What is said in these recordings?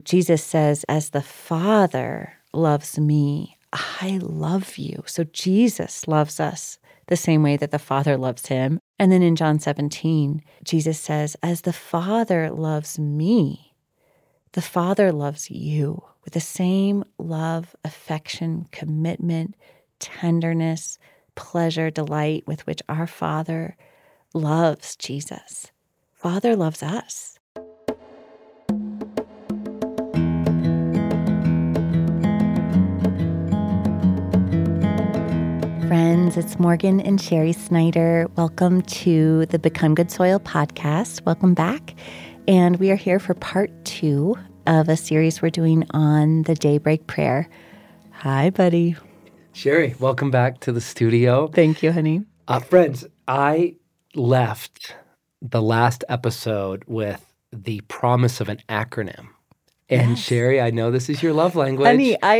Jesus says, as the Father loves me, I love you. So Jesus loves us the same way that the Father loves him. And then in John 17, Jesus says, as the Father loves me, the Father loves you with the same love, affection, commitment, tenderness, pleasure, delight with which our Father loves Jesus. Father loves us. Friends, it's Morgan and Sherry Snyder. Welcome to the Become Good Soil podcast. Welcome back. And we are here for part 2 of a series we're doing on the Daybreak Prayer. Hi, buddy. Sherry, welcome back to the studio. Thank you, honey. Friends, I left the last episode with the promise of an acronym. And Yes. Sherry, I know this is your love language. Honey, I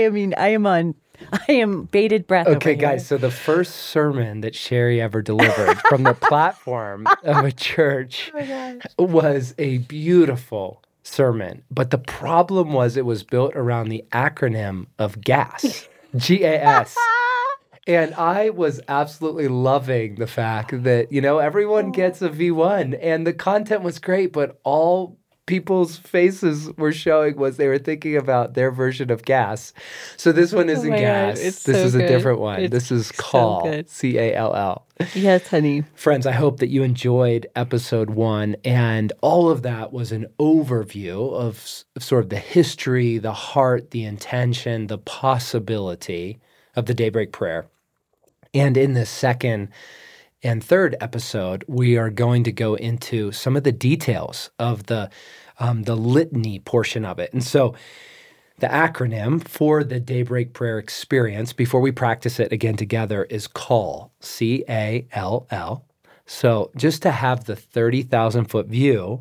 am bated breath over Okay, here. guys, so the first sermon that Sherry ever delivered from the platform of a church was a beautiful sermon. But the problem was it was built around the acronym of GAS, G-A-S. And I was absolutely loving the fact that, everyone gets a V1 and the content was great, but all people's faces were showing was they were thinking about their version of gas. So this one isn't gas. This is a different one. This is call, C-A-L-L. Yes, honey. Friends, I hope that you enjoyed episode 1, and all of that was an overview of sort of the history, the heart, the intention, the possibility of the Daybreak Prayer. And in this second and third episode, we are going to go into some of the details of the litany portion of it. And so the acronym for the Daybreak Prayer experience, before we practice it again together, is CALL, C-A-L-L. So just to have the 30,000-foot view,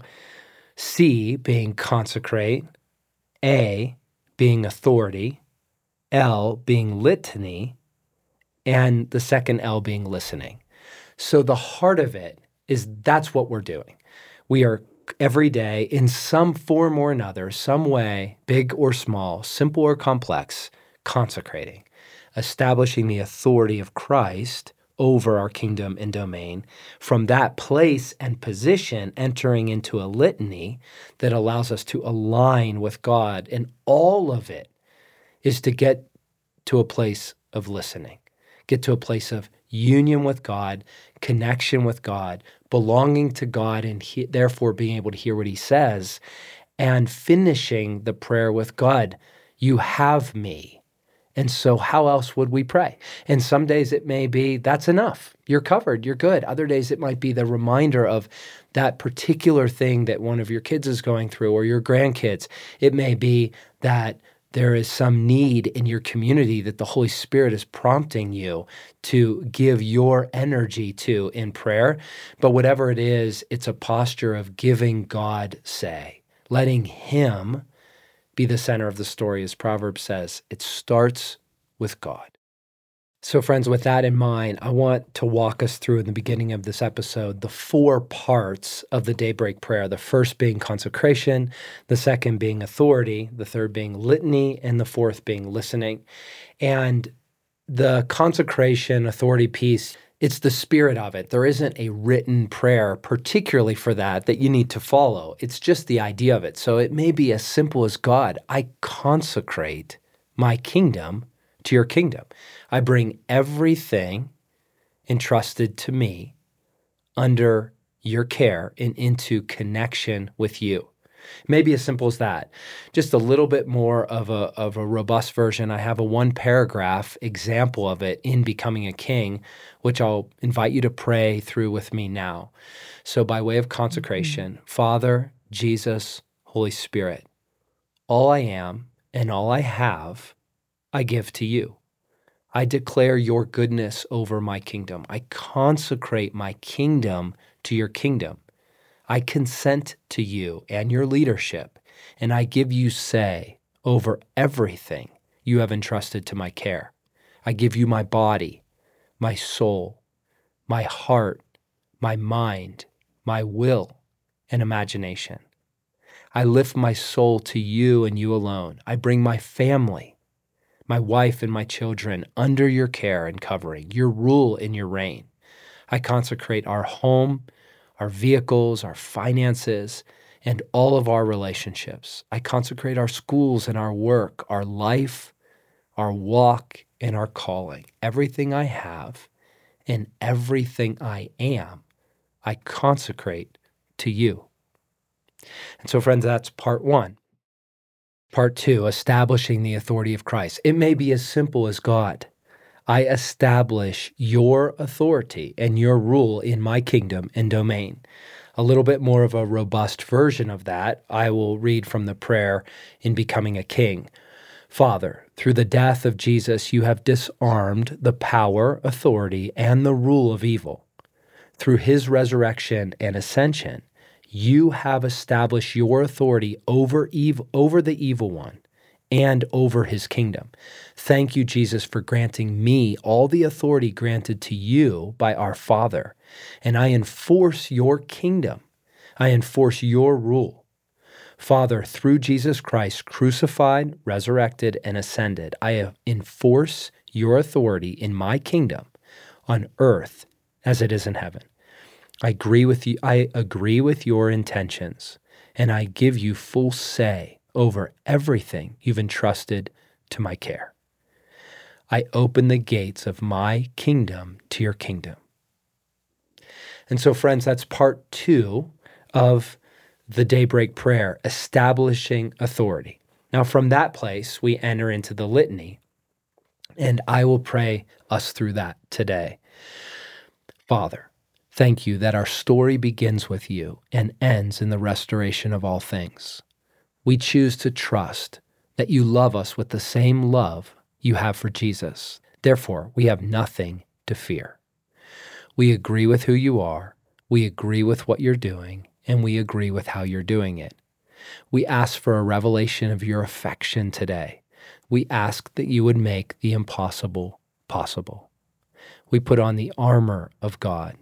C being consecrate, A being authority, L being litany, and the second L being listening. So the heart of it is that's what we're doing. We are every day in some form or another, some way, big or small, simple or complex, consecrating, establishing the authority of Christ over our kingdom and domain. From that place and position, entering into a litany that allows us to align with God. And all of it is to get to a place of listening. Get to a place of union with God, connection with God, belonging to God, and therefore being able to hear what he says, and finishing the prayer with God, you have me. And so how else would we pray? And some days it may be, that's enough. You're covered. You're good. Other days it might be the reminder of that particular thing that one of your kids is going through or your grandkids. It may be that there is some need in your community that the Holy Spirit is prompting you to give your energy to in prayer. But whatever it is, it's a posture of giving God say, letting him be the center of the story. As Proverbs says, it starts with God. So friends, with that in mind, I want to walk us through in the beginning of this episode the 4 parts of the Daybreak Prayer. The first being consecration, the second being authority, the third being litany, and the fourth being listening. And the consecration authority piece, it's the spirit of it. There isn't a written prayer particularly for that you need to follow. It's just the idea of it. So it may be as simple as, God, I consecrate my kingdom to your kingdom. I bring everything entrusted to me under your care and into connection with you. Maybe as simple as that. Just a little bit more of a robust version. I have a 1-paragraph example of it in Becoming a King, which I'll invite you to pray through with me now. So by way of consecration, Father, Jesus, Holy Spirit, all I am and all I have, I give to you. I declare your goodness over my kingdom. I consecrate my kingdom to your kingdom. I consent to you and your leadership, and I give you say over everything you have entrusted to my care. I give you my body, my soul, my heart, my mind, my will, and imagination. I lift my soul to you and you alone. I bring my family, my wife and my children under your care and covering, your rule and your reign. I consecrate our home, our vehicles, our finances, and all of our relationships. I consecrate our schools and our work, our life, our walk, and our calling. Everything I have and everything I am, I consecrate to you. And so, friends, that's part one. Part two, establishing the authority of Christ. It may be as simple as God. I establish your authority and your rule in my kingdom and domain. A little bit more of a robust version of that, I will read from the prayer in Becoming a King. Father, through the death of Jesus, you have disarmed the power, authority, and the rule of evil. Through his resurrection and ascension, you have established your authority over the evil one and over his kingdom. Thank you, Jesus, for granting me all the authority granted to you by our Father. And I enforce your kingdom. I enforce your rule. Father, through Jesus Christ, crucified, resurrected, and ascended, I enforce your authority in my kingdom on earth as it is in heaven. I agree with you. I agree with your intentions, and I give you full say over everything you've entrusted to my care. I open the gates of my kingdom to your kingdom. And so, friends, that's part two of the daybreak prayer, establishing authority. Now, from that place, we enter into the litany, and I will pray us through that today. Father, thank you that our story begins with you and ends in the restoration of all things. We choose to trust that you love us with the same love you have for Jesus. Therefore, we have nothing to fear. We agree with who you are, we agree with what you're doing, and we agree with how you're doing it. We ask for a revelation of your affection today. We ask that you would make the impossible possible. We put on the armor of God,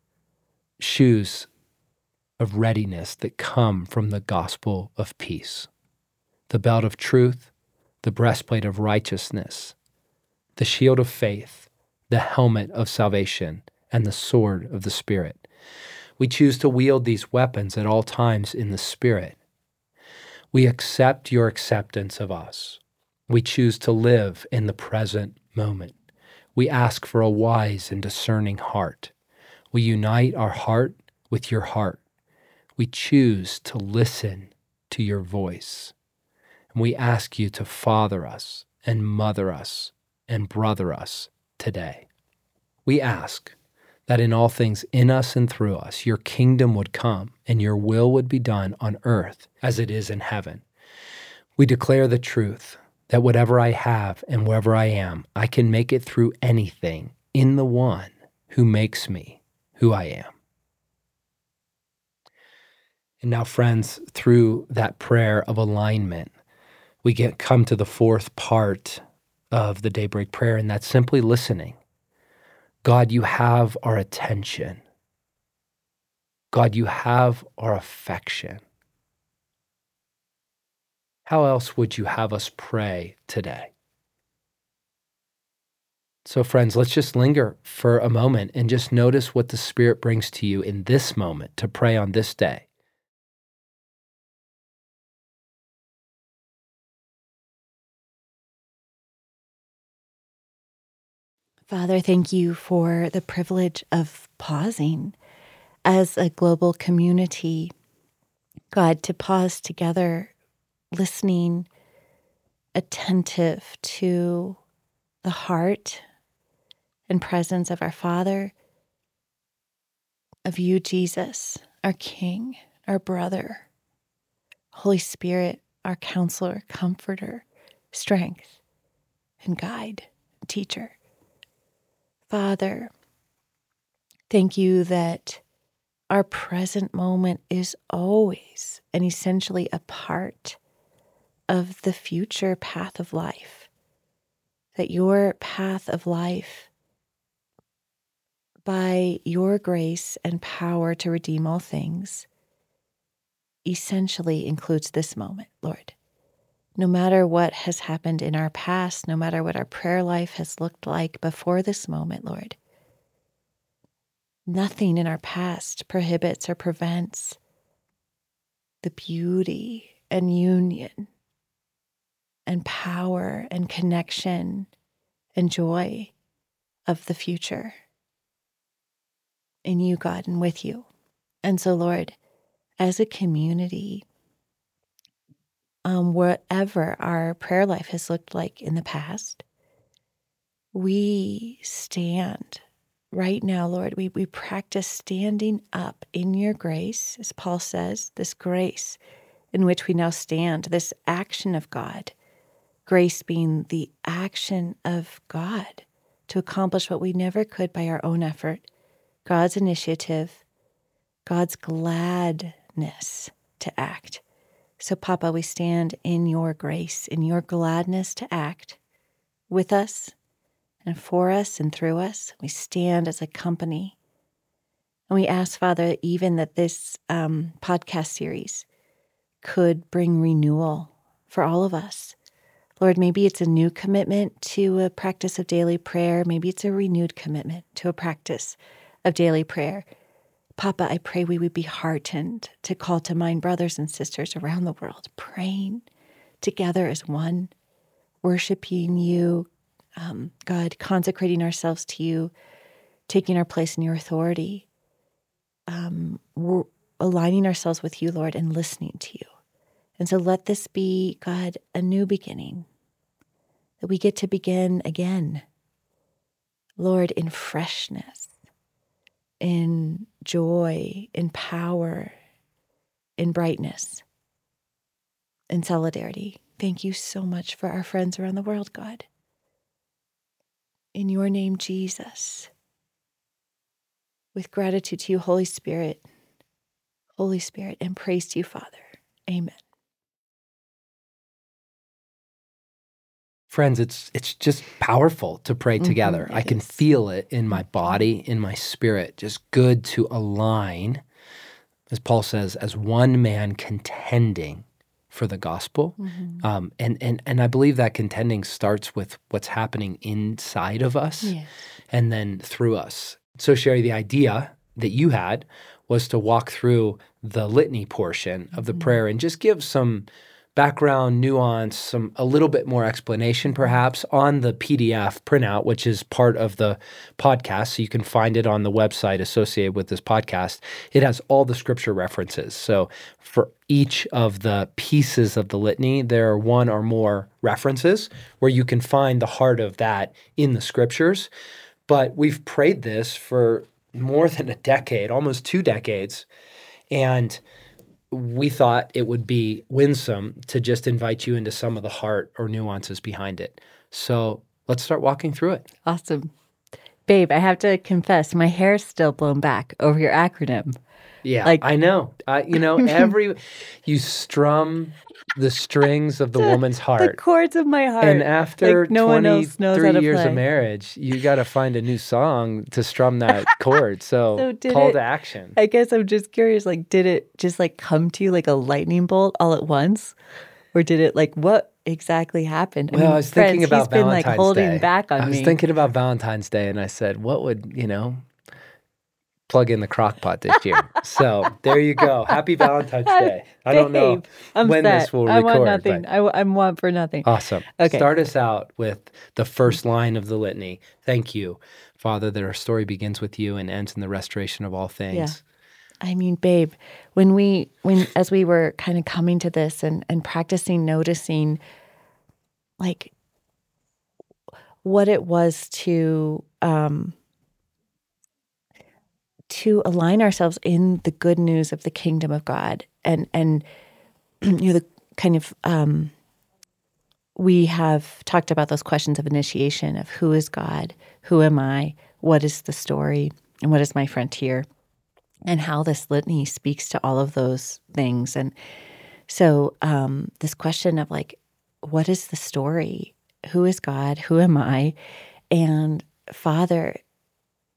shoes of readiness that come from the gospel of peace, the belt of truth, the breastplate of righteousness, the shield of faith, the helmet of salvation, and the sword of the Spirit. We choose to wield these weapons at all times in the Spirit. We accept your acceptance of us. We choose to live in the present moment. We ask for a wise and discerning heart. We unite our heart with your heart. We choose to listen to your voice. And we ask you to father us and mother us and brother us today. We ask that in all things in us and through us, your kingdom would come and your will would be done on earth as it is in heaven. We declare the truth that whatever I have and wherever I am, I can make it through anything in the one who makes me who I am. And now, friends, through that prayer of alignment, we come to the fourth part of the daybreak prayer, and that's simply listening. God, you have our attention. God, you have our affection. How else would you have us pray today? So, friends, let's just linger for a moment and just notice what the Spirit brings to you in this moment to pray on this day. Father, thank you for the privilege of pausing as a global community. God, to pause together, listening, attentive to the heart and presence of our Father, of you, Jesus, our King, our brother, Holy Spirit, our counselor, comforter, strength, and guide, teacher. Father, thank you that our present moment is always and essentially a part of the future path of life, that your path of life, by your grace and power to redeem all things, essentially includes this moment, Lord. No matter what has happened in our past, no matter what our prayer life has looked like before this moment, Lord, nothing in our past prohibits or prevents the beauty and union and power and connection and joy of the future in you, God, and with you. And so, Lord, as a community, whatever our prayer life has looked like in the past, we stand right now, Lord. We practice standing up in your grace, as Paul says, this grace in which we now stand, this action of God, grace being the action of God to accomplish what we never could by our own effort, God's initiative, God's gladness to act. So, Papa, we stand in your grace, in your gladness to act with us and for us and through us. We stand as a company. And we ask, Father, even that this podcast series could bring renewal for all of us. Lord, maybe it's a new commitment to a practice of daily prayer. Maybe it's a renewed commitment to a practice of daily prayer. Papa, I pray we would be heartened to call to mind brothers and sisters around the world, praying together as one, worshiping you, God, consecrating ourselves to you, taking our place in your authority, we're aligning ourselves with you, Lord, and listening to you. And so let this be, God, a new beginning, that we get to begin again, Lord, in freshness, in joy, in power, in brightness, in solidarity. Thank you so much for our friends around the world, God. In your name, Jesus, with gratitude to you, Holy Spirit, and praise to you, Father. Amen. Friends, it's just powerful to pray together. I can feel it in my body, in my spirit. Just good to align, as Paul says, as one man contending for the gospel. And I believe that contending starts with what's happening inside of us and then through us. So, Sherry, the idea that you had was to walk through the litany portion of the prayer and just give some background, nuance, a little bit more explanation perhaps on the PDF printout, which is part of the podcast. So you can find it on the website associated with this podcast. It has all the scripture references. So for each of the pieces of the litany, there are one or more references where you can find the heart of that in the scriptures. But we've prayed this for more than a decade, almost 2 decades. And we thought it would be winsome to just invite you into some of the heart or nuances behind it. So let's start walking through it. Awesome. Babe, I have to confess, my hair's still blown back over your acronym. Yeah, I know. You strum the strings of the woman's heart. The chords of my heart. And after no 23 years of marriage, you got to find a new song to strum that chord. So call to action. I guess I'm just curious, did it just come to you like a lightning bolt all at once? Or did it what exactly happened? Well, I was thinking about Valentine's Day. He's been holding back on me. I was thinking about Valentine's Day and I said, what would, plug in the crock pot this year. So there you go. Happy Valentine's Day. I don't know when this will record. I want nothing. I want for nothing. Awesome. Okay. Start us out with the first line of the litany. Thank you, Father, that our story begins with you and ends in the restoration of all things. Yeah. I mean, babe, when as we were kind of coming to this and practicing noticing what it was to align ourselves in the good news of the kingdom of God. And the kind of, we have talked about those questions of initiation of who is God, who am I, what is the story, and what is my frontier, and how this litany speaks to all of those things. And so this question of what is the story? Who is God? Who am I? And Father,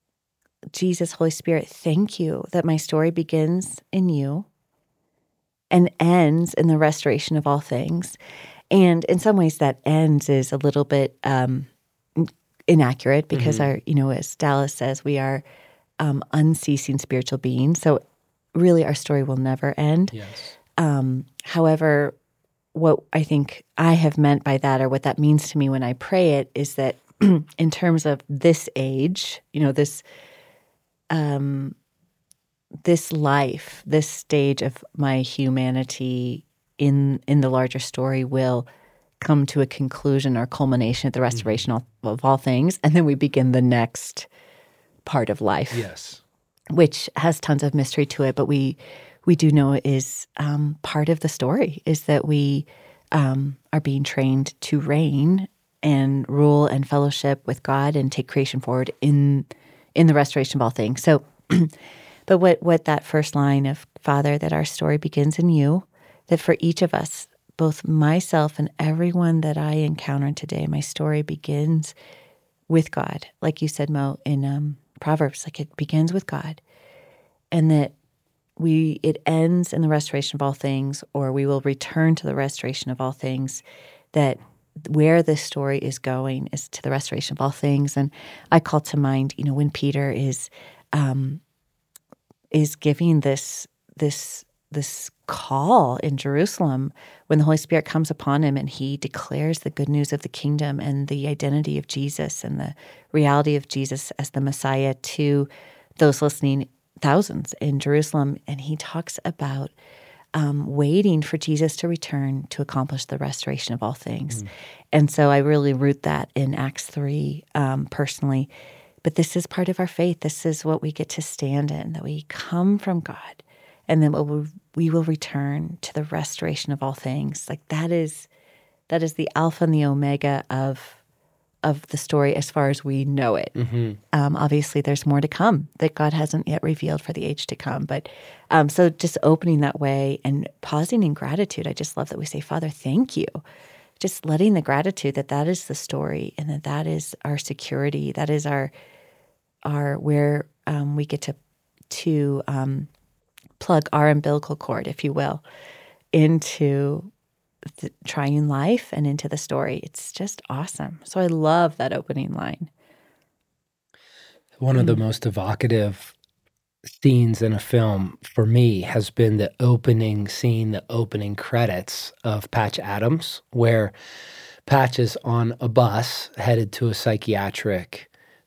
Jesus, Holy Spirit, thank you that my story begins in you and ends in the restoration of all things. And in some ways, that ends is a little bit inaccurate because as Dallas says, we are unceasing spiritual beings. So really, our story will never end. Yes. However, what I think I have meant by that, or what that means to me when I pray it, is that in terms of this age, this life, this stage of my humanity in the larger story will come to a conclusion or culmination at the restoration of all things, and then we begin the next part of life. Yes. Which has tons of mystery to it, but we do know is part of the story is that we are being trained to reign and rule and fellowship with God and take creation forward in the restoration of all things. So, but what that first line of Father, that our story begins in you, that for each of us, both myself and everyone that I encounter today, my story begins with God, like you said, Mo, in Proverbs, like it begins with God, and that it ends in the restoration of all things, or we will return to the restoration of all things, that where this story is going is to the restoration of all things. And I call to mind, when Peter is giving this call in Jerusalem, when the Holy Spirit comes upon him and he declares the good news of the kingdom and the identity of Jesus and the reality of Jesus as the Messiah to those listening, thousands in Jerusalem. And he talks about waiting for Jesus to return to accomplish the restoration of all things. And so I really root that in Acts 3 personally. But this is part of our faith. This is what we get to stand in, that we come from God, and then we will return to the restoration of all things. Like that is the Alpha and the Omega of the story as far as we know it. Obviously, there's more to come that God hasn't yet revealed for the age to come. But so just opening that way and pausing in gratitude. I just love that we say, Father, thank you. Just letting the gratitude that is the story, and that is our security. That is our where we get to plug our umbilical cord, if you will, into the triune life and into the story. It's just awesome. So I love that opening line. One of the most evocative scenes in a film for me has been the opening scene, the opening credits of Patch Adams, where Patch is on a bus headed to a psychiatric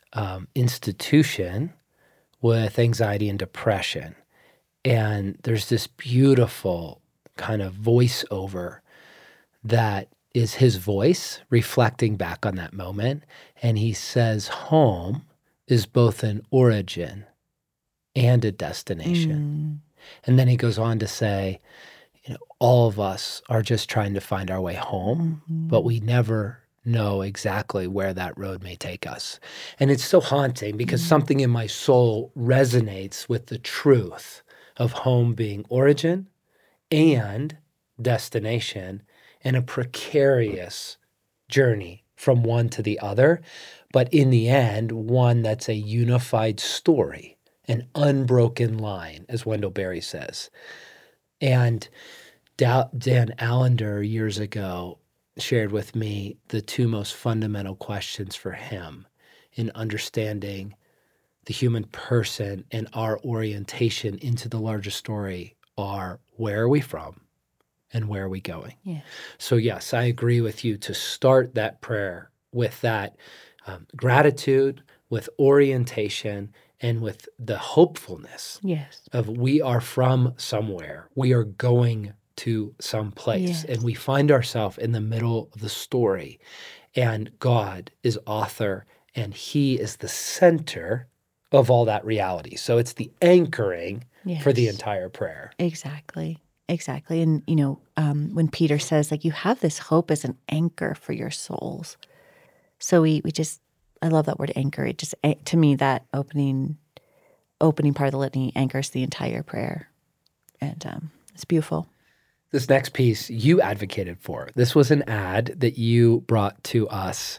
institution with anxiety and depression. And there's this beautiful kind of voiceover that is his voice reflecting back on that moment. And he says, home is both an origin and a destination. And then he goes on to say, all of us are just trying to find our way home, but we never know exactly where that road may take us. And it's so haunting because something in my soul resonates with the truth of home being origin and destination, and a precarious journey from one to the other, but in the end, one that's a unified story, an unbroken line, as Wendell Berry says. And Dan Allender years ago shared with me the two most fundamental questions for him in understanding the human person and our orientation into the larger story are, where are we from and where are we going? Yeah. So yes, I agree with you to start that prayer with that gratitude, with orientation, and with the hopefulness of we are from somewhere. We are going to some place, and we find ourselves in the middle of the story, and God is author, and he is the center of all that reality. So it's the anchoring for the entire prayer. Exactly. And, when Peter says, like, you have this hope as an anchor for your souls. So I love that word anchor. It just, to me, that opening part of the litany anchors the entire prayer. And it's beautiful. This next piece you advocated for. This was an ad that you brought to us.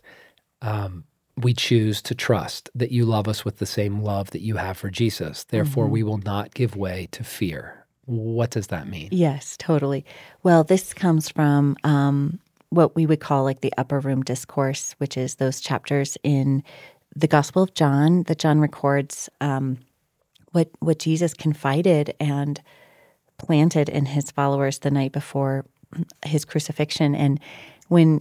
We choose to trust that you love us with the same love that you have for Jesus. Therefore, we will not give way to fear. What does that mean? Yes, totally. Well, this comes from what we would call like the upper room discourse, which is those chapters in the Gospel of John that John records what Jesus confided and planted in his followers the night before his crucifixion. And when,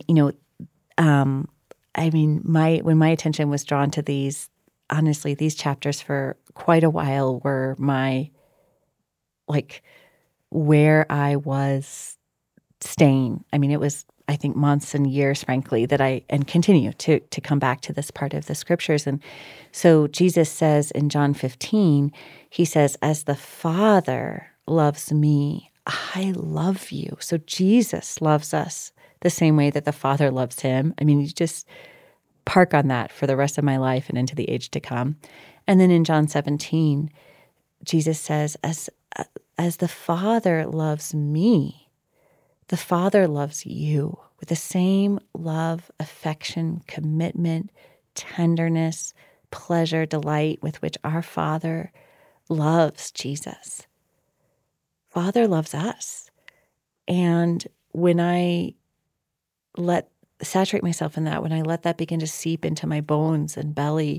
when my attention was drawn to these, honestly, these chapters for quite a while were my, like, where I was staying. I mean, it was, I think, months and years, frankly, that and continue to come back to this part of the scriptures. And so Jesus says in John 15, he says, as the Father loves me, I love you. So Jesus loves us the same way that the Father loves him. I mean, you just park on that for the rest of my life and into the age to come. And then in John 17, Jesus says, as the Father loves me, the Father loves you with the same love, affection, commitment, tenderness, pleasure, delight with which our Father loves Jesus. Father loves us. And when I saturate myself in that, when I let that begin to seep into my bones and belly,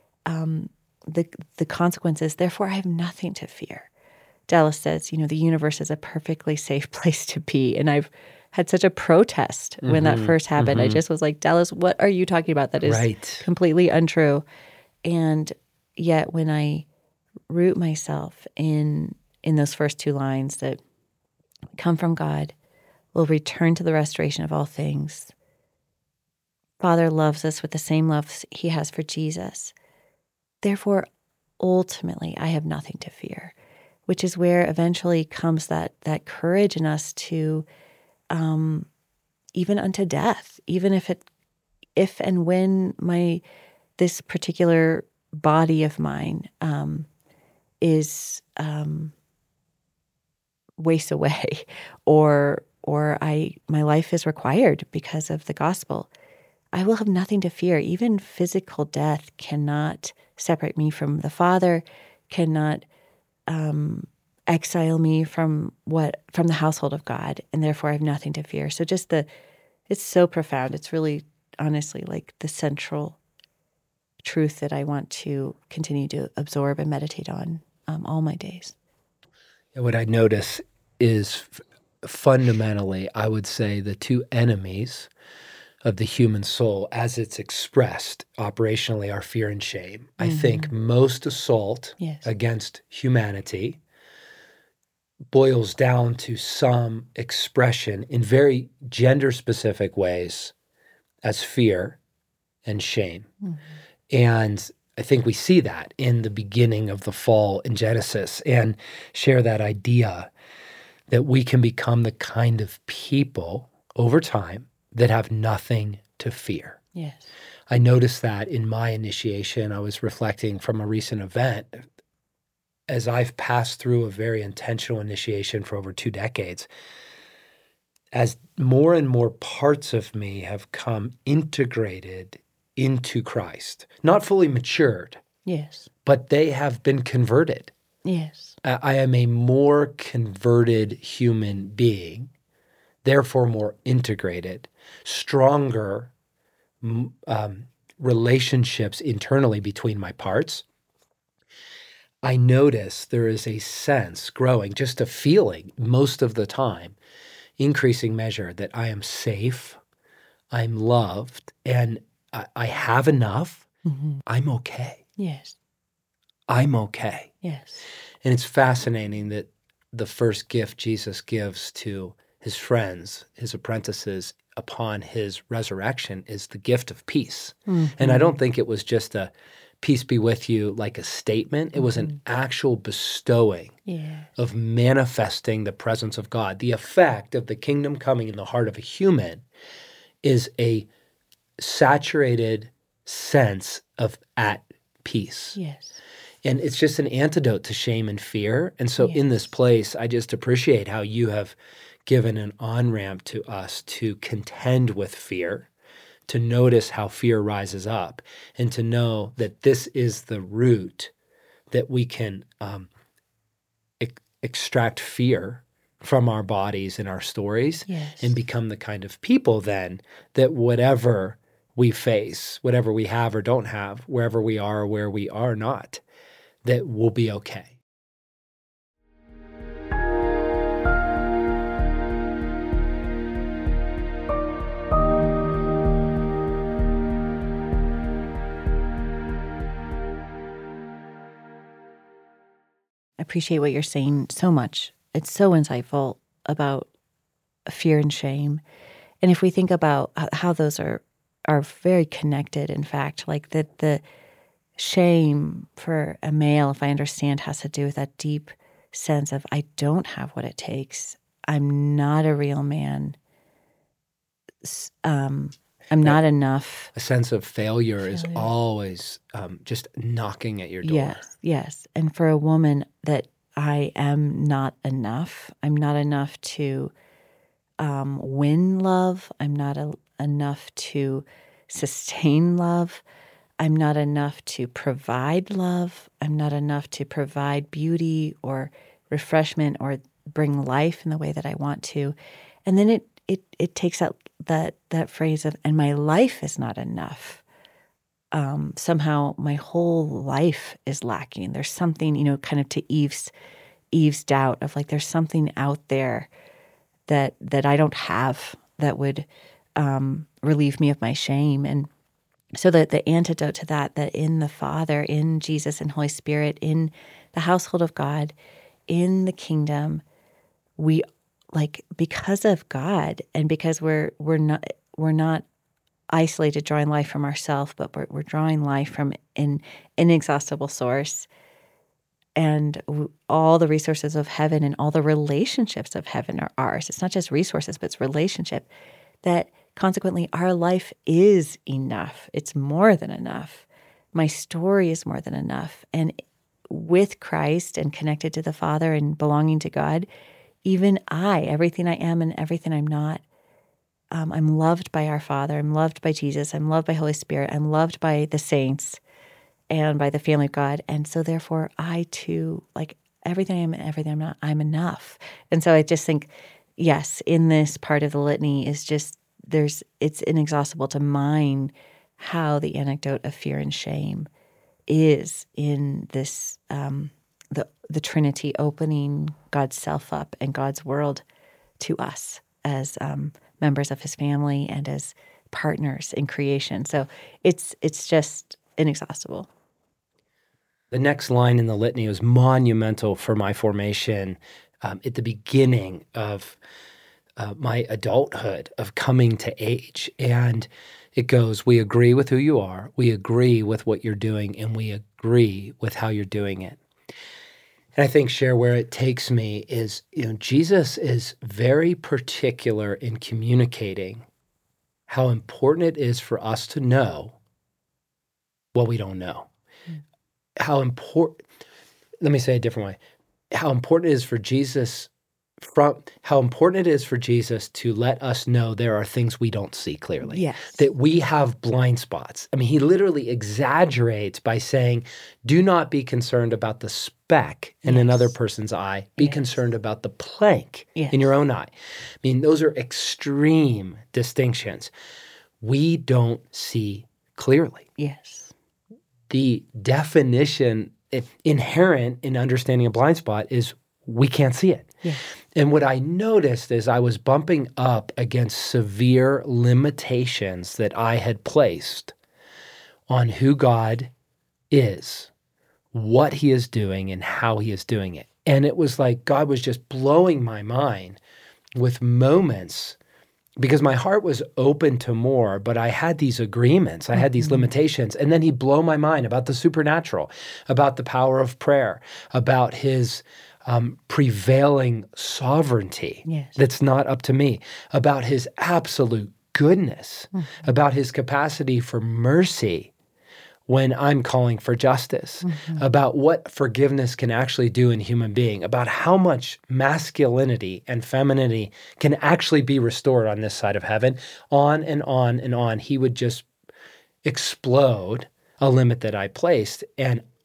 the consequences, therefore I have nothing to fear. Dallas says, the universe is a perfectly safe place to be. And I've had such a protest when that first happened. I just was like, Dallas, what are you talking about? That is completely untrue. And yet when I root myself in those first two lines that come from God, will return to the restoration of all things. Father loves us with the same love he has for Jesus. Therefore, ultimately, I have nothing to fear, which is where eventually comes that courage in us to, even unto death, even if and when this particular body of mine is wastes away, or my life is required because of the gospel, I will have nothing to fear. Even physical death cannot separate me from the Father, cannot exile me from the household of God, and therefore I have nothing to fear. So it's so profound. It's really, honestly, like the central truth that I want to continue to absorb and meditate on all my days. And what I notice is fundamentally, I would say, the two enemies of the human soul as it's expressed operationally are fear and shame. I think most assault against humanity boils down to some expression in very gender-specific ways as fear and shame. And I think we see that in the beginning of the fall in Genesis, and share that idea that we can become the kind of people over time that have nothing to fear. Yes. I noticed that in my initiation. I was reflecting from a recent event. As I've passed through a very intentional initiation for over 2 decades, as more and more parts of me have come integrated into Christ, not fully matured, Yes. but they have been converted. Yes. I am a more converted human being, therefore more integrated, stronger relationships internally between my parts. I notice there is a sense growing, just a feeling most of the time, increasing measure, that I am safe, I'm loved, and I have enough. I'm okay. Yes. I'm okay. Yes. And it's fascinating that the first gift Jesus gives to his friends, his apprentices, upon his resurrection is the gift of peace. And I don't think it was just a peace be with you like a statement. It was an actual bestowing of manifesting the presence of God. The effect of the kingdom coming in the heart of a human is a saturated sense of at peace. Yes. And it's just an antidote to shame and fear. And so in this place, I just appreciate how you have given an on-ramp to us to contend with fear, to notice how fear rises up, and to know that this is the root that we can extract fear from our bodies and our stories Yes. and become the kind of people then that whatever we face, whatever we have or don't have, wherever we are or where we are not, that we'll be okay. I appreciate what you're saying so much. It's so insightful about fear and shame. And if we think about how those are very connected, in fact, like the shame for a male, if I understand, has to do with that deep sense of I don't have what it takes. I'm not a real man. I'm not enough. A sense of failure is always just knocking at your door. Yes, yes. And for a woman, that I am not enough. I'm not enough to win love. I'm not enough to sustain love. I'm not enough to provide love. I'm not enough to provide beauty or refreshment or bring life in the way that I want to. And then it takes that phrase of, and my life is not enough. Somehow my whole life is lacking. There's something, kind of to Eve's doubt of like, there's something out there that I don't have that would relieve me of my shame. And so that the antidote to that in the Father, in Jesus and Holy Spirit, in the household of God, in the kingdom, we because of God and because we're not isolated drawing life from ourselves, but we're drawing life from an inexhaustible source. And all the resources of heaven and all the relationships of heaven are ours. It's not just resources, but it's relationship. That consequently, our life is enough. It's more than enough. My story is more than enough. And with Christ and connected to the Father and belonging to God, even everything I am and everything I'm not, I'm loved by our Father. I'm loved by Jesus. I'm loved by Holy Spirit. I'm loved by the saints and by the family of God. And so therefore, I too, like everything I am and everything I'm not, I'm enough. And so I just think, yes, in this part of the litany is just, it's inexhaustible to mine how the anecdote of fear and shame is in this, the Trinity opening God's self up and God's world to us as members of his family and as partners in creation. So it's just inexhaustible. The next line in the litany was monumental for my formation at the beginning of my adulthood, of coming to age. And it goes, we agree with who you are, we agree with what you're doing, and we agree with how you're doing it. And I think, Cher, where it takes me is, Jesus is very particular in communicating how important it is for us to know what we don't know. Let me say it a different way. How important it is for Jesus to let us know there are things we don't see clearly. Yes. That we have blind spots. I mean, he literally exaggerates by saying, do not be concerned about the speck in another person's eye. Be concerned about the plank in your own eye. I mean, those are extreme distinctions. We don't see clearly. Yes. The definition inherent in understanding a blind spot is we can't see it. Yeah. And what I noticed is I was bumping up against severe limitations that I had placed on who God is, what he is doing, and how he is doing it. And it was like God was just blowing my mind with moments because my heart was open to more, but I had these agreements, I had these limitations. And then he'd blow my mind about the supernatural, about the power of prayer, about his prevailing sovereignty that's not up to me, about his absolute goodness, about his capacity for mercy when I'm calling for justice, about what forgiveness can actually do in a human being, about how much masculinity and femininity can actually be restored on this side of heaven, on and on and on. He would just explode a limit that I placed. And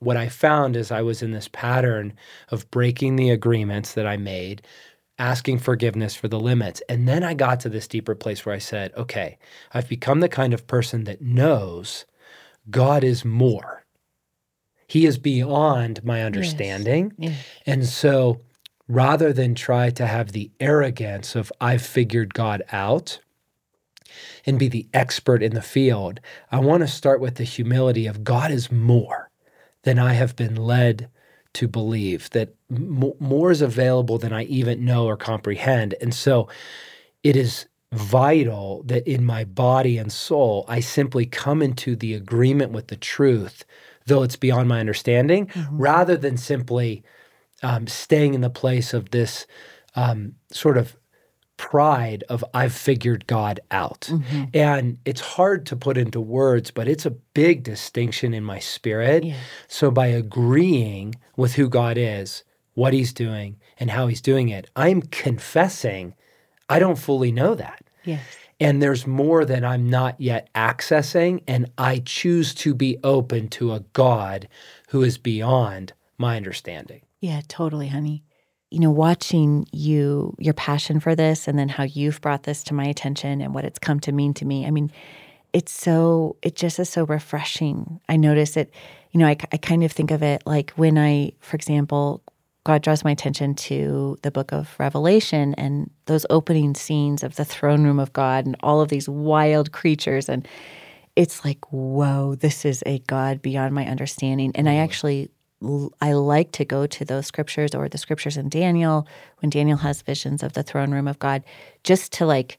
what I found is I was in this pattern of breaking the agreements that I made, asking forgiveness for the limits. And then I got to this deeper place where I said, okay, I've become the kind of person that knows God is more. He is beyond my understanding. Yes. And so rather than try to have the arrogance of I've figured God out and be the expert in the field, I want to start with the humility of God is more than I have been led to believe, that more is available than I even know or comprehend. And so it is vital that in my body and soul, I simply come into the agreement with the truth, though it's beyond my understanding, rather than simply staying in the place of this sort of pride of I've figured God out. And it's hard to put into words, but it's a big distinction in my spirit. Yeah. So by agreeing with who God is, what he's doing, and how he's doing it, I'm confessing I don't fully know that. Yes. And there's more that I'm not yet accessing, and I choose to be open to a God who is beyond my understanding. Yeah, totally, honey. Watching your passion for this and then how you've brought this to my attention and what it's come to mean to me. I mean, it just is so refreshing. I notice it, I kind of think of it like when for example, God draws my attention to the book of Revelation and those opening scenes of the throne room of God and all of these wild creatures. And it's like, whoa, this is a God beyond my understanding. And I like to go to those scriptures or the scriptures in Daniel when Daniel has visions of the throne room of God, just to like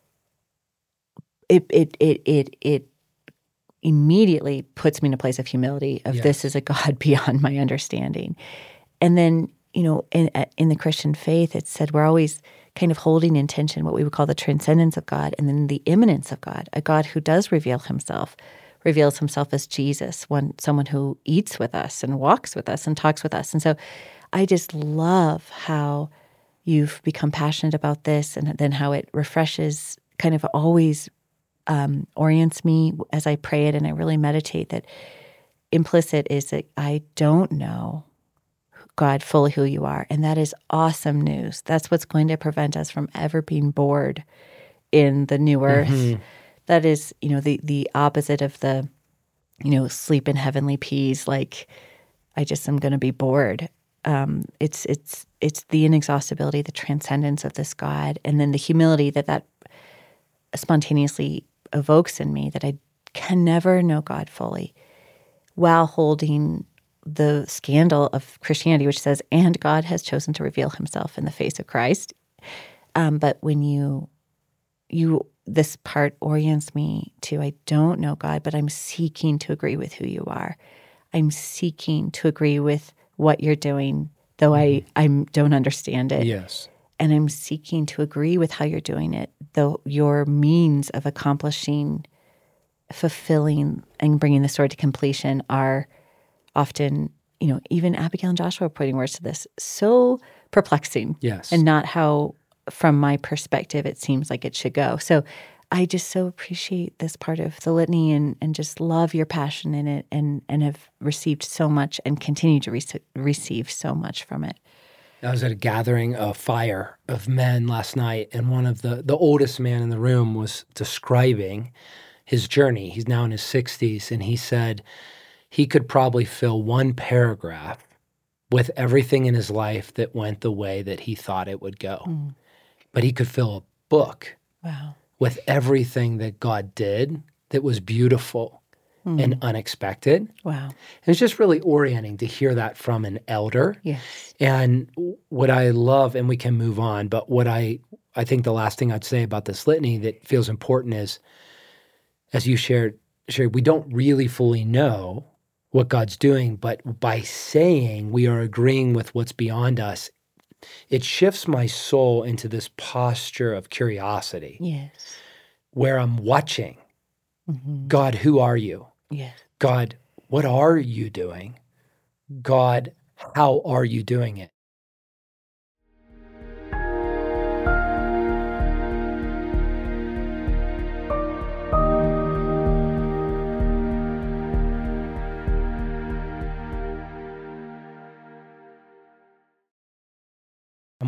it immediately puts me in a place of humility of this is a God beyond my understanding. And then in the Christian faith, it's said we're always kind of holding in tension what we would call the transcendence of God and then the immanence of God, a God who does reveals himself as Jesus, someone who eats with us and walks with us and talks with us. And so I just love how you've become passionate about this and then how it refreshes, kind of always orients me as I pray it and I really meditate, that implicit is that I don't know, God, fully who you are. And that is awesome news. That's what's going to prevent us from ever being bored in the new earth. That is, the opposite of the, sleep in heavenly peace. Like, I just am going to be bored. It's the inexhaustibility, the transcendence of this God, and then the humility that spontaneously evokes in me, that I can never know God fully, while holding the scandal of Christianity, which says, and God has chosen to reveal himself in the face of Christ. But when you this part orients me to, I don't know God, but I'm seeking to agree with who you are. I'm seeking to agree with what you're doing, though I don't understand it. Yes. And I'm seeking to agree with how you're doing it, though your means of accomplishing, fulfilling, and bringing the story to completion are often, even Abigail and Joshua are putting words to this, so perplexing. Yes. And not how, from my perspective, it seems like it should go. So I just so appreciate this part of the litany and just love your passion in it and have received so much and continue to receive so much from it. I was at a gathering, a fire of men last night, and one of the oldest man in the room was describing his journey. He's now in his 60s, and he said he could probably fill one paragraph with everything in his life that went the way that he thought it would go. But he could fill a book with everything that God did that was beautiful and unexpected. Wow. And it's just really orienting to hear that from an elder. Yes. And what I love, and we can move on, but what I think the last thing I'd say about this litany that feels important is, as you shared, we don't really fully know what God's doing, but by saying we are agreeing with what's beyond us, it shifts my soul into this posture of curiosity. Yes. Where I'm watching. God, who are you? Yes. God, what are you doing? God, how are you doing it?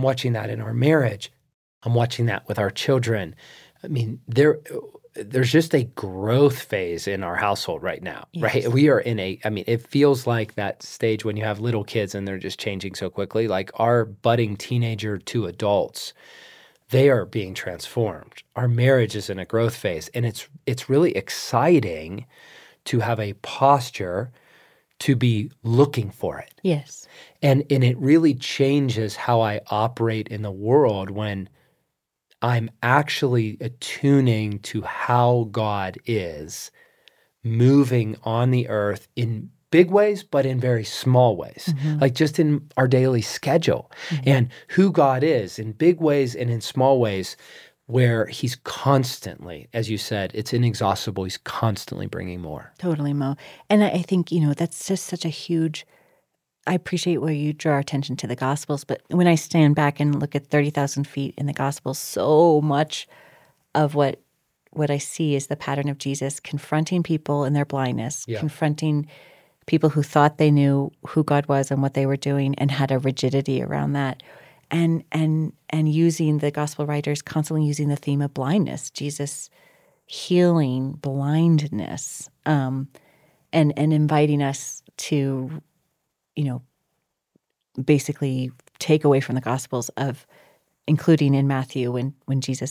watching that in our marriage. I'm watching that with our children. I mean, there's just a growth phase in our household right now, right? Yes. We are it feels like that stage when you have little kids and they're just changing so quickly. Like our budding teenager to adults, they are being transformed. Our marriage is in a growth phase, and it's really exciting to have a posture to be looking for it. Yes. And it really changes how I operate in the world when I'm actually attuning to how God is moving on the earth in big ways, but in very small ways, like just in our daily schedule, and who God is in big ways and in small ways, where he's constantly, as you said, it's inexhaustible. He's constantly bringing more. Totally, Mo. And I think, that's just such a huge, I appreciate where you draw attention to the Gospels, but when I stand back and look at 30,000 feet in the Gospels, so much of what I see is the pattern of Jesus confronting people in their blindness, confronting people who thought they knew who God was and what they were doing and had a rigidity around that. And using the gospel writers constantly using the theme of blindness, Jesus healing blindness, and inviting us to, basically take away from the Gospels of, including in Matthew when Jesus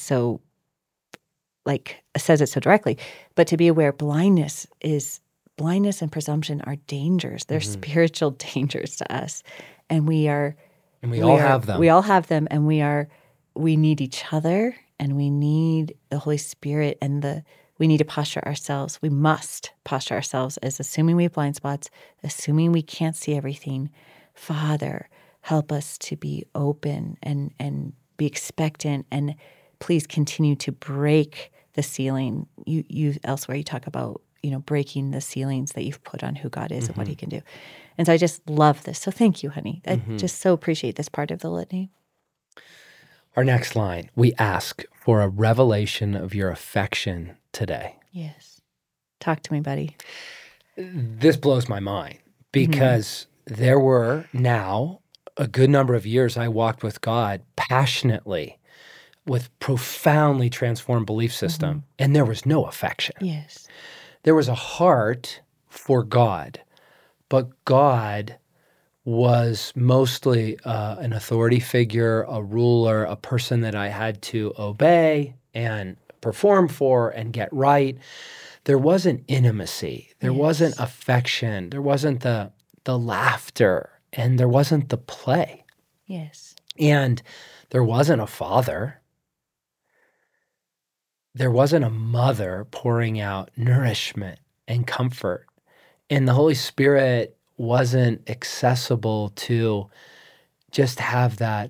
says it so directly, but to be aware blindness and presumption are dangers. They're spiritual dangers to us, and we all have them. We all have them, and we need each other, and we need the Holy Spirit, and we need to posture ourselves. We must posture ourselves as assuming we have blind spots, assuming we can't see everything. Father, help us to be open and be expectant, and please continue to break the ceiling. You elsewhere you talk about breaking the ceilings that you've put on who God is and what He can do. And so I just love this. So thank you, honey. I just so appreciate this part of the litany. Our next line, we ask for a revelation of your affection today. Yes. Talk to me, buddy. This blows my mind because there were now a good number of years I walked with God passionately with profoundly transformed belief system, and there was no affection. Yes. There was a heart for God, but God was mostly an authority figure, a ruler, a person that I had to obey and perform for and get right. There wasn't intimacy. There wasn't affection. There wasn't the laughter, and there wasn't the play. Yes. And there wasn't a father. There wasn't a mother pouring out nourishment and comfort. And the Holy Spirit wasn't accessible to just have that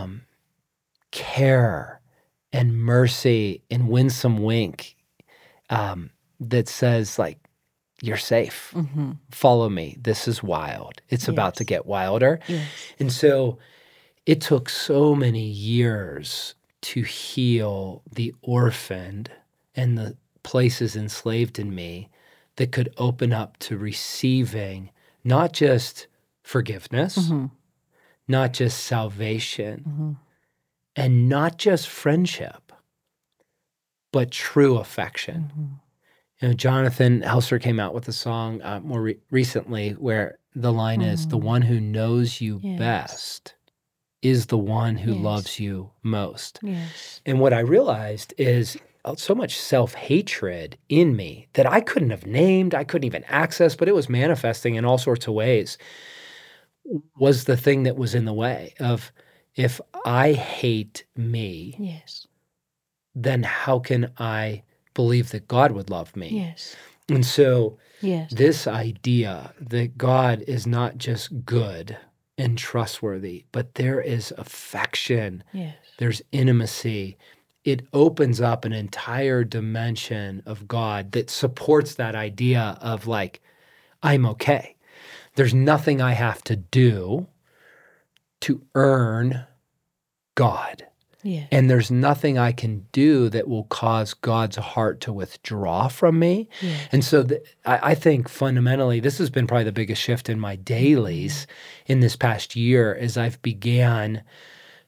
care and mercy and winsome wink that says, like, you're safe. Follow me. This is wild. It's about to get wilder. Yes. And so it took so many years to heal the orphaned and the places enslaved in me that could open up to receiving not just forgiveness, not just salvation, and not just friendship, but true affection. Jonathan Helser came out with a song more recently where the line is, the one who knows you best is the one who loves you most. Yes. And what I realized is so much self-hatred in me that I couldn't have named, I couldn't even access, but it was manifesting in all sorts of ways, was the thing that was in the way of, if I hate me, then how can I believe that God would love me? Yes. And so Yes. this idea that God is not just good and trustworthy, but there is affection, there's intimacy. It opens up an entire dimension of God that supports that idea of, like, I'm okay. There's nothing I have to do to earn God. Yes. And there's nothing I can do that will cause God's heart to withdraw from me. Yes. And so I think fundamentally, this has been probably the biggest shift in my dailies in this past year, as I've began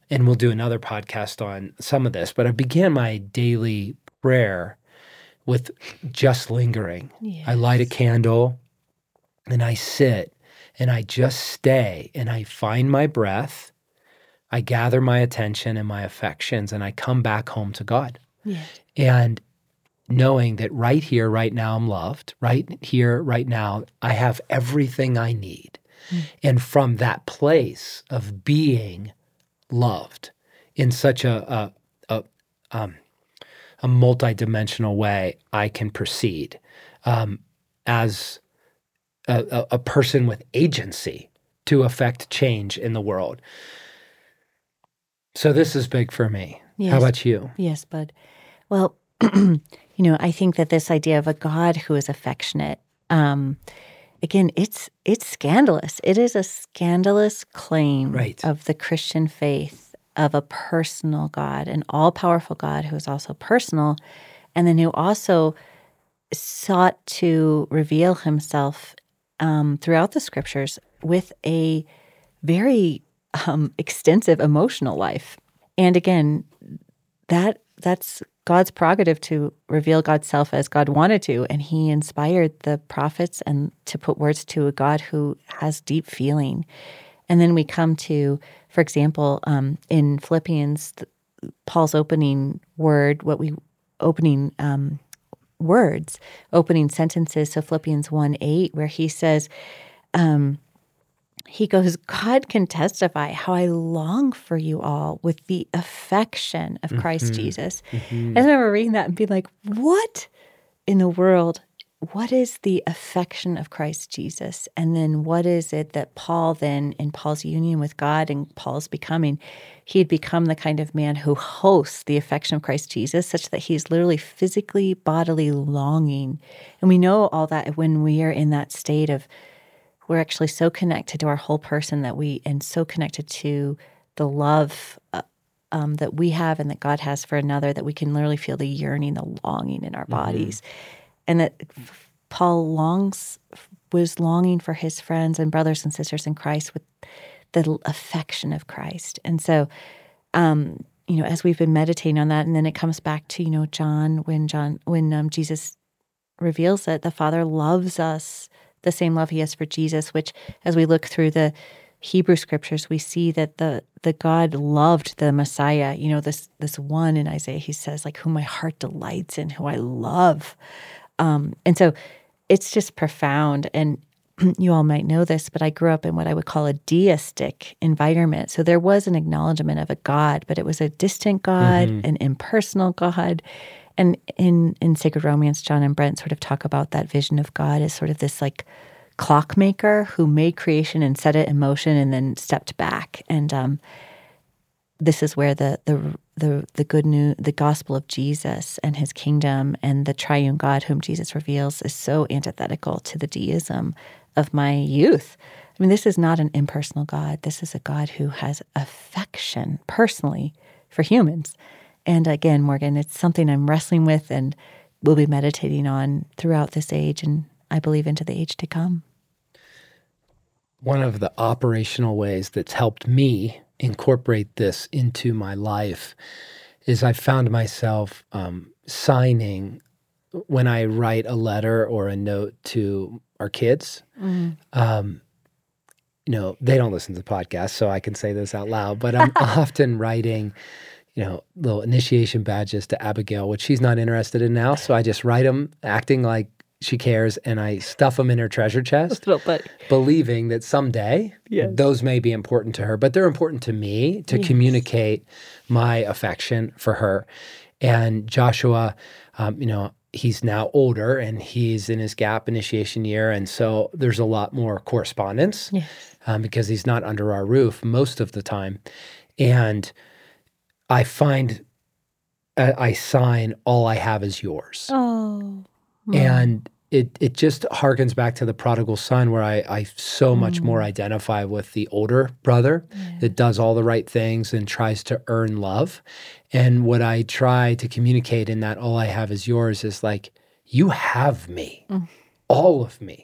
and we'll do another podcast on some of this, but I began my daily prayer with just lingering. Yes. I light a candle and I sit and I just stay and I find my breath. I gather my attention and my affections and I come back home to God. Yes. And knowing that right here, right now, I'm loved. Right here, right now, I have everything I need. And from that place of being loved in such a multidimensional way, I can proceed as a person with agency to affect change in the world. So this is big for me. Yes. How about you? Yes, bud. Well, I think that this idea of a God who is affectionate, again, it's scandalous. It is a scandalous claim Right. of the Christian faith of a personal God, an all-powerful God who is also personal, and then who also sought to reveal himself throughout the scriptures with a very extensive emotional life. And again, that's God's prerogative to reveal God's self as God wanted to, and he inspired the prophets and to put words to a God who has deep feeling. And then we come to, for example, in Philippians, Paul's opening word, opening sentences, so Philippians 1:8, where he says, he goes, God can testify how I long for you all with the affection of Christ Jesus. I remember reading that and being like, what in the world? What is the affection of Christ Jesus? And then what is it that Paul then, in Paul's union with God and Paul's becoming, he had become the kind of man who hosts the affection of Christ Jesus, such that he's literally physically, bodily longing. And we know all that when we are in that state of, we're actually so connected to our whole person and so connected to the love that we have and that God has for another, that we can literally feel the yearning, the longing in our bodies. And that Paul was longing for his friends and brothers and sisters in Christ with the affection of Christ. And so, as we've been meditating on that, and then it comes back to, John, when Jesus reveals that the Father loves us the same love he has for Jesus, which as we look through the Hebrew scriptures, we see that the God loved the Messiah, this one in Isaiah, he says, like, whom my heart delights in, who I love. And so it's just profound. And you all might know this, but I grew up in what I would call a deistic environment. So there was an acknowledgement of a God, but it was a distant God, an impersonal God. And in Sacred Romance, John and Brent sort of talk about that vision of God as sort of this like clockmaker who made creation and set it in motion and then stepped back. And this is where the good news, the gospel of Jesus and his kingdom and the triune God whom Jesus reveals is so antithetical to the deism of my youth. I mean, this is not an impersonal God. This is a God who has affection personally for humans. And again, Morgan, it's something I'm wrestling with and will be meditating on throughout this age and I believe into the age to come. One of the operational ways that's helped me incorporate this into my life is I found myself signing when I write a letter or a note to our kids. They don't listen to the podcast, so I can say this out loud, but I'm often writing little initiation badges to Abigail, which she's not interested in now. So I just write them acting like she cares, and I stuff them in her treasure chest, believing that someday those may be important to her, but they're important to me to communicate my affection for her. And Joshua, he's now older and he's in his gap initiation year. And so there's a lot more correspondence because he's not under our roof most of the time. And I find I sign all I have is yours. Oh. And it just harkens back to the prodigal son where I so much more identify with the older brother that does all the right things and tries to earn love. And what I try to communicate in that all I have is yours is like, you have me, all of me.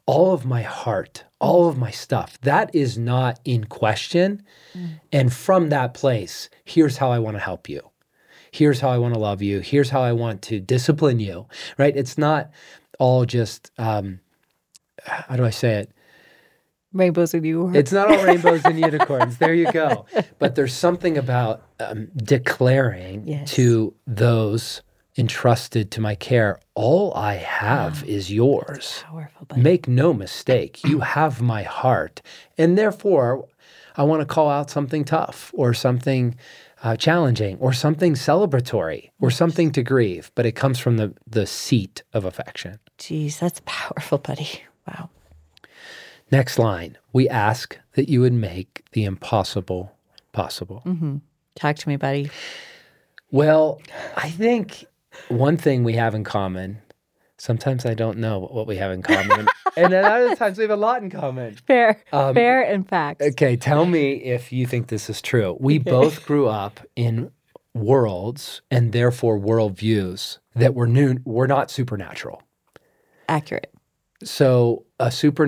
all of my heart, all of my stuff. That is not in question. And from that place, here's how I want to help you. Here's how I want to love you. Here's how I want to discipline you, right? It's not all just, how do I say it? Rainbows and unicorns. It's not all rainbows and unicorns. There you go. But there's something about declaring to those entrusted to my care, all I have is yours. Powerful, buddy. Make no mistake, you have my heart. And therefore, I want to call out something tough or something challenging or something celebratory or something to grieve. But it comes from the seat of affection. Jeez, that's powerful, buddy. Wow. Next line, we ask that you would make the impossible possible. Mm-hmm. Talk to me, buddy. Well, I think one thing we have in common, sometimes I don't know what we have in common, and then other times we have a lot in common. Fair and facts. Okay, tell me if you think this is true. We both grew up in worlds and therefore worldviews that were not supernatural. Accurate. So a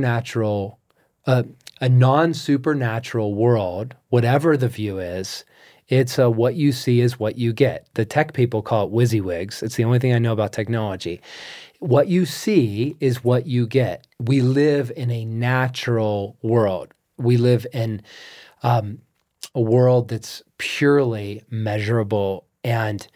non-supernatural world, whatever the view is, it's what you see is what you get. The tech people call it WYSIWYGs. It's the only thing I know about technology. What you see is what you get. We live in a natural world. We live in a world that's purely measurable and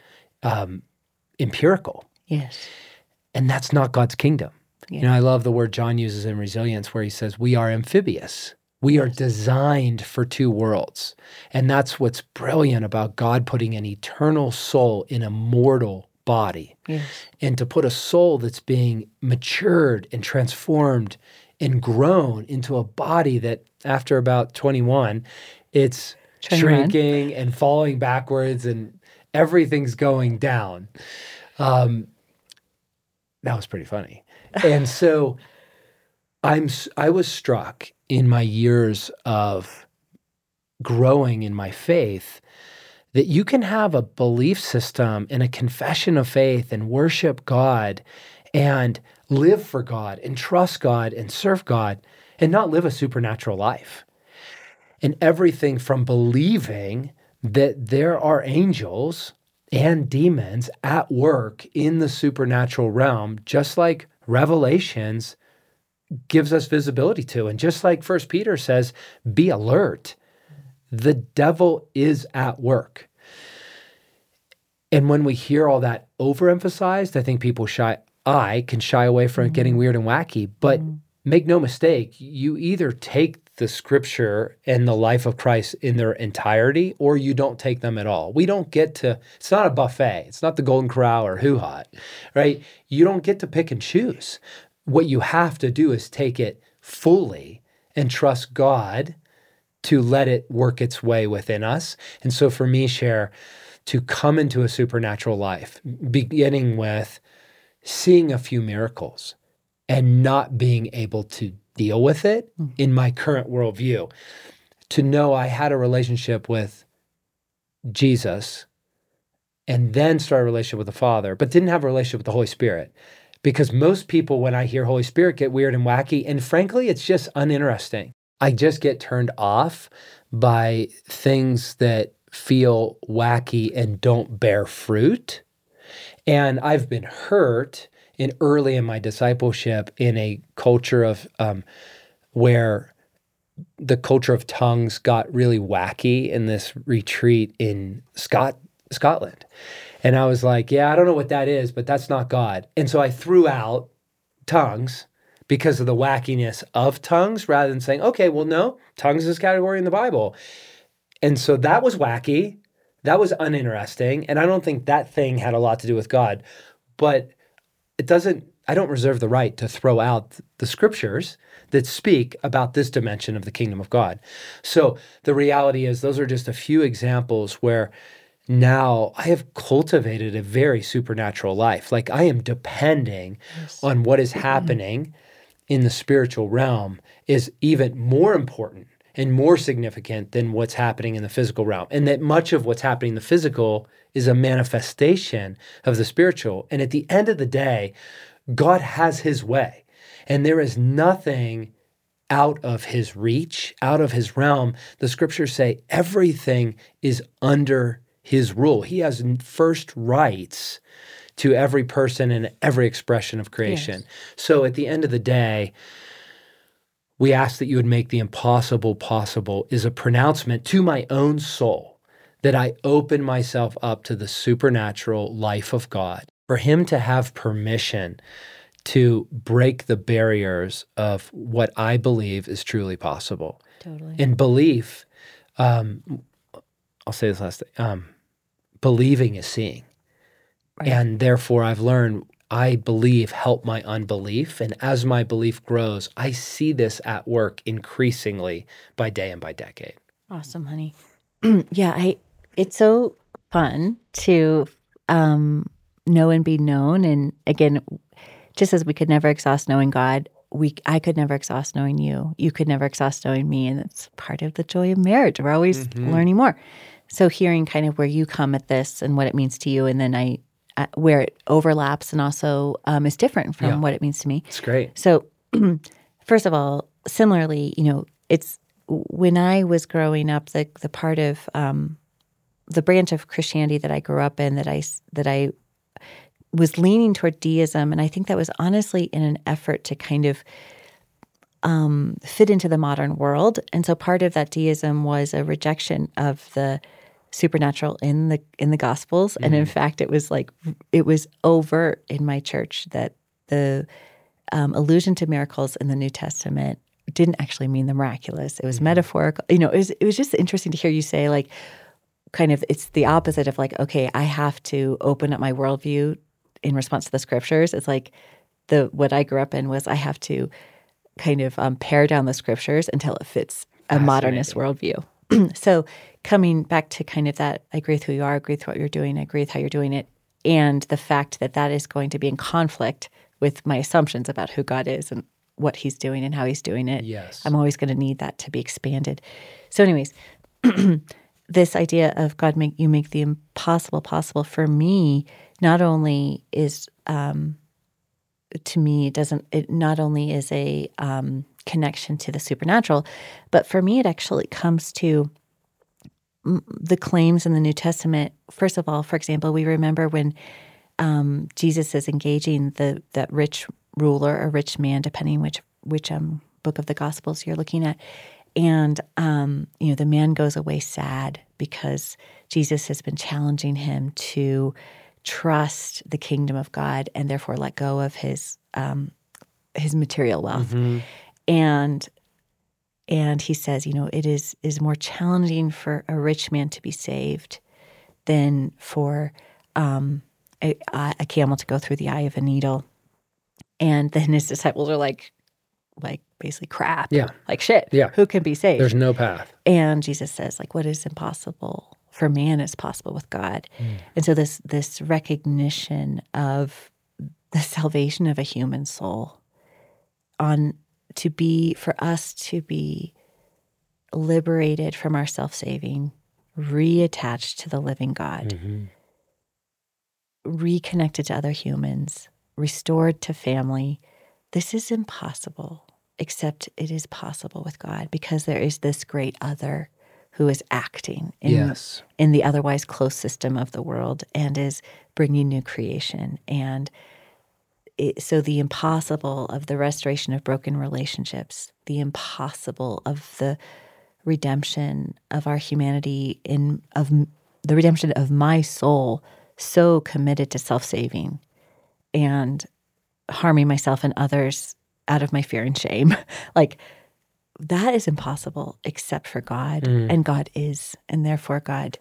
empirical. Yes. And that's not God's kingdom. Yeah. You know, I love the word John uses in Resilience where he says, we are amphibious. We are designed for two worlds. And that's what's brilliant about God putting an eternal soul in a mortal body. Yes. And to put a soul that's being matured and transformed and grown into a body that after about 21, it's shrinking and falling backwards and everything's going down. That was pretty funny. And so I was struck in my years of growing in my faith that you can have a belief system and a confession of faith and worship God and live for God and trust God and serve God and not live a supernatural life. And everything from believing that there are angels and demons at work in the supernatural realm, just like Revelations gives us visibility to. And just like 1 Peter says, be alert. The devil is at work. And when we hear all that overemphasized, I think people can shy away from getting weird and wacky. But make no mistake, you either take the scripture and the life of Christ in their entirety, or you don't take them at all. We don't get to, it's not a buffet. It's not the Golden Corral or Hoo Hot, right? You don't get to pick and choose. What you have to do is take it fully and trust God to let it work its way within us. And so for me, Cher, to come into a supernatural life, beginning with seeing a few miracles and not being able to deal with it in my current worldview, to know I had a relationship with Jesus and then start a relationship with the Father, but didn't have a relationship with the Holy Spirit. Because most people, when I hear Holy Spirit, get weird and wacky, and frankly, it's just uninteresting. I just get turned off by things that feel wacky and don't bear fruit. And I've been hurt early in my discipleship in a culture of where the culture of tongues got really wacky in this retreat in Scotland. And I was like, yeah, I don't know what that is, but that's not God. And so I threw out tongues because of the wackiness of tongues rather than saying, okay, well, no, tongues is a category in the Bible. And so that was wacky. That was uninteresting. And I don't think that thing had a lot to do with God. But I don't reserve the right to throw out the scriptures that speak about this dimension of the kingdom of God. So the reality is those are just a few examples where now I have cultivated a very supernatural life. Like I am depending on what is happening in the spiritual realm is even more important and more significant than what's happening in the physical realm. And that much of what's happening in the physical is a manifestation of the spiritual. And at the end of the day, God has his way. And there is nothing out of his reach, out of his realm. The scriptures say everything is under his rule. He has first rights to every person and every expression of creation. Yes. So at the end of the day, we ask that you would make the impossible possible is a pronouncement to my own soul that I open myself up to the supernatural life of God, for him to have permission to break the barriers of what I believe is truly possible. Totally. In belief, I'll say this last thing, believing is seeing. Right. And therefore I've learned I believe help my unbelief. And as my belief grows, I see this at work increasingly by day and by decade. Awesome, honey. Yeah, it's so fun to know and be known. And again, just as we could never exhaust knowing God, I could never exhaust knowing you. You could never exhaust knowing me. And it's part of the joy of marriage. We're always learning more. So hearing kind of where you come at this and what it means to you, and then where it overlaps and also is different from what it means to me. It's great. So first of all, similarly, it's when I was growing up, the part of the branch of Christianity that I grew up in that I was leaning toward deism, and I think that was honestly in an effort to kind of fit into the modern world. And so part of that deism was a rejection of the supernatural in the Gospels, and in fact, it was overt in my church that the allusion to miracles in the New Testament didn't actually mean the miraculous. It was metaphorical. It was just interesting to hear you say, like, kind of, it's the opposite of like, okay, I have to open up my worldview in response to the scriptures. It's like what I grew up in was I have to kind of pare down the scriptures until it fits a modernist worldview. So coming back to kind of that, I agree with who you are, I agree with what you're doing, I agree with how you're doing it, and the fact that that is going to be in conflict with my assumptions about who God is and what he's doing and how he's doing it. Yes. I'm always going to need that to be expanded. So anyways, this idea of God make the impossible possible for me not only is to me it not only is a connection to the supernatural, but for me it actually comes to the claims in the New Testament. First of all, for example, we remember when Jesus is engaging that rich ruler or rich man, depending which book of the Gospels you're looking at. And, the man goes away sad because Jesus has been challenging him to trust the kingdom of God and therefore let go of his material wealth. And he says, it is more challenging for a rich man to be saved than for a camel to go through the eye of a needle. And then his disciples are like basically crap. Yeah. Like shit. Yeah. Who can be saved? There's no path. And Jesus says, like, what is impossible for man is possible with God. And so this recognition of the salvation of a human soul for us to be liberated from our self-saving, reattached to the living God, reconnected to other humans, restored to family. This is impossible, except it is possible with God because there is this great other who is acting in the otherwise closed system of the world and is bringing new creation. And so the impossible of the restoration of broken relationships, the impossible of the redemption of our humanity, of the redemption of my soul, so committed to self-saving and harming myself and others out of my fear and shame. Like, that is impossible except for God. And God is. And therefore, God,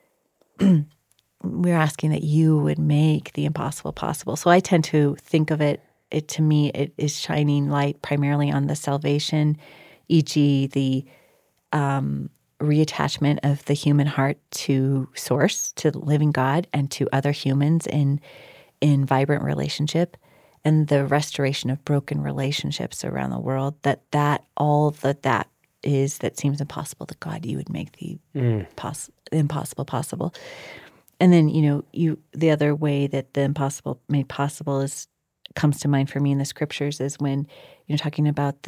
we're asking that you would make the impossible possible. So I tend to think of it to me, it is shining light primarily on the salvation, e.g. the reattachment of the human heart to source, to the living God, and to other humans in vibrant relationship, and the restoration of broken relationships around the world, that seems impossible, that God, you would make the impossible possible. And then, the other way that the impossible made possible is comes to mind for me in the scriptures is when you're talking about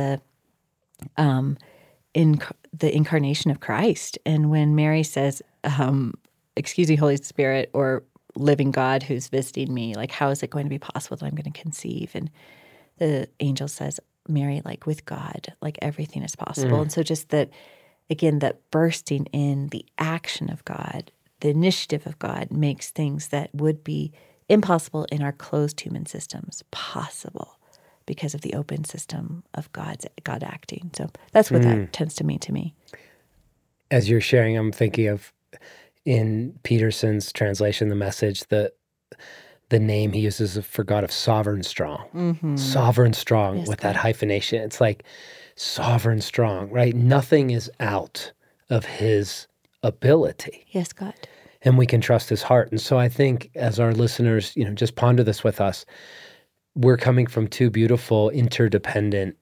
the incarnation of Christ, and when Mary says, "Excuse me, Holy Spirit," or "Living God who's visiting me, like how is it going to be possible that I'm going to conceive?" And the angel says, "Mary, like with God, like everything is possible." And so just that, again, that bursting in the action of God, the initiative of God makes things that would be impossible in our closed human systems possible because of the open system of God acting. So that's what that tends to mean to me. As you're sharing, I'm thinking of in Peterson's translation, the Message, the name he uses for God of sovereign strong. Sovereign strong, Yes, with God. that hyphenation. It's like sovereign strong, right? Nothing is out of his ability. Yes, God. And we can trust his heart. And so I think as our listeners, just ponder this with us, we're coming from two beautiful, interdependent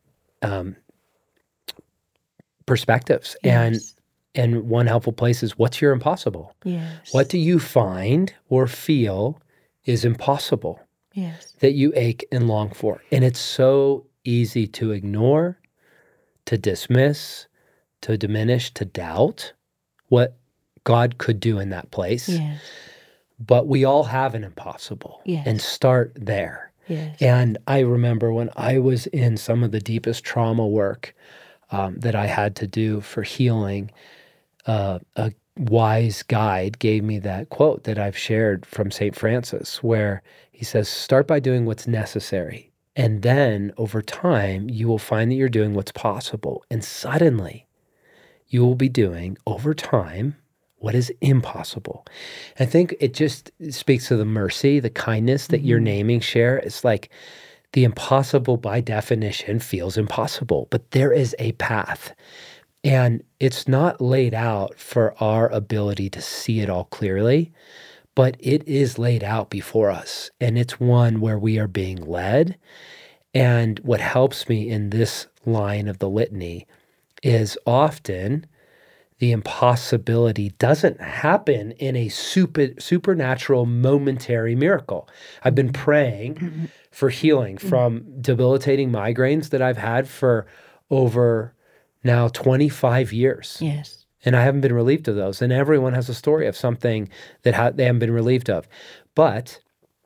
perspectives. Yes. And one helpful place is, what's your impossible? Yes. What do you find or feel is impossible Yes. that you ache and long for? And it's so easy to ignore, to dismiss, to diminish, to doubt what God could do in that place. Yes. But we all have an impossible. Yes. And start there. Yes. And I remember when I was in some of the deepest trauma work that I had to do for healing, a wise guide gave me that quote that I've shared from St. Francis, where he says, start by doing what's necessary. And then over time, you will find that you're doing what's possible. And suddenly, you will be doing over time what is impossible. I think it just speaks to the mercy, the kindness that you're naming, Cher. It's like the impossible by definition feels impossible, but there is a path. And it's not laid out for our ability to see it all clearly, but it is laid out before us. And it's one where we are being led. And what helps me in this line of the litany is often the impossibility doesn't happen in a supernatural momentary miracle. I've been praying for healing from debilitating migraines that I've had for over now 25 years. Yes. And I haven't been relieved of those. And everyone has a story of something that they haven't been relieved of. But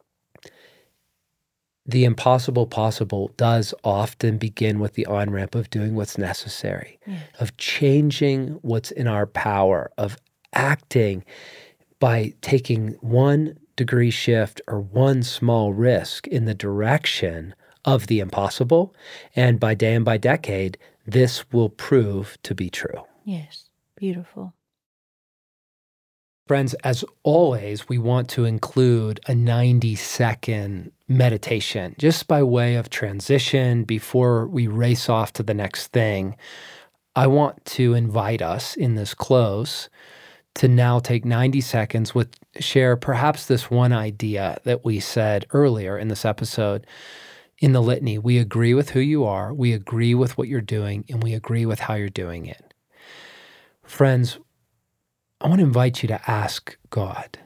the impossible possible does often begin with the on-ramp of doing what's necessary, of changing what's in our power, of acting by taking 1 degree shift or one small risk in the direction of the impossible. And by day and by decade, this will prove to be true. Yes. Beautiful. Friends, as always, we want to include a 90-second meditation just by way of transition before we race off to the next thing. I want to invite us in this close to now take 90 seconds with share perhaps this one idea that we said earlier in this episode in the litany. We agree with who you are, we agree with what you're doing, and we agree with how you're doing it. Friends, I want to invite you to ask God,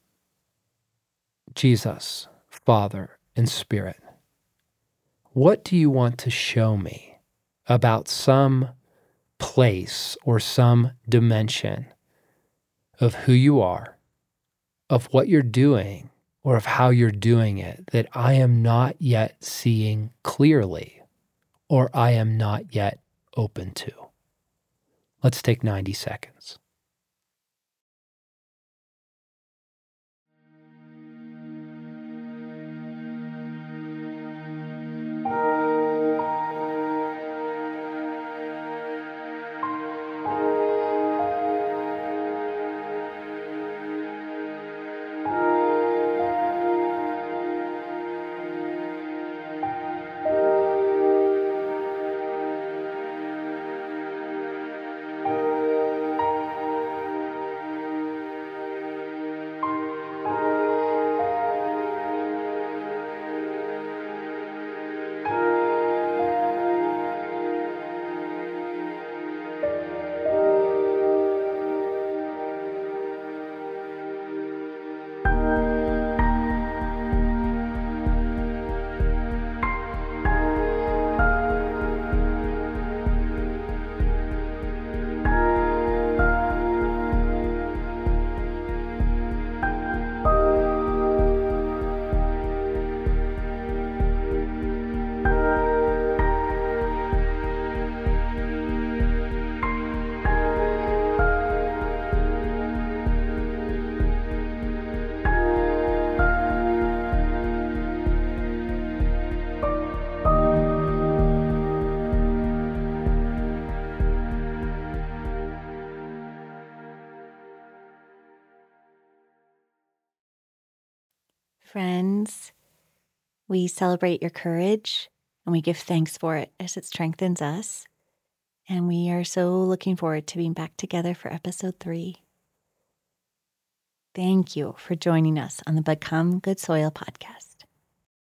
Jesus, Father, and Spirit, what do you want to show me about some place or some dimension of who you are, of what you're doing, or of how you're doing it that I am not yet seeing clearly, or I am not yet open to? Let's take 90 seconds. Friends, we celebrate your courage and we give thanks for it as it strengthens us. And we are so looking forward to being back together for episode 3. Thank you for joining us on the Become Good Soil podcast.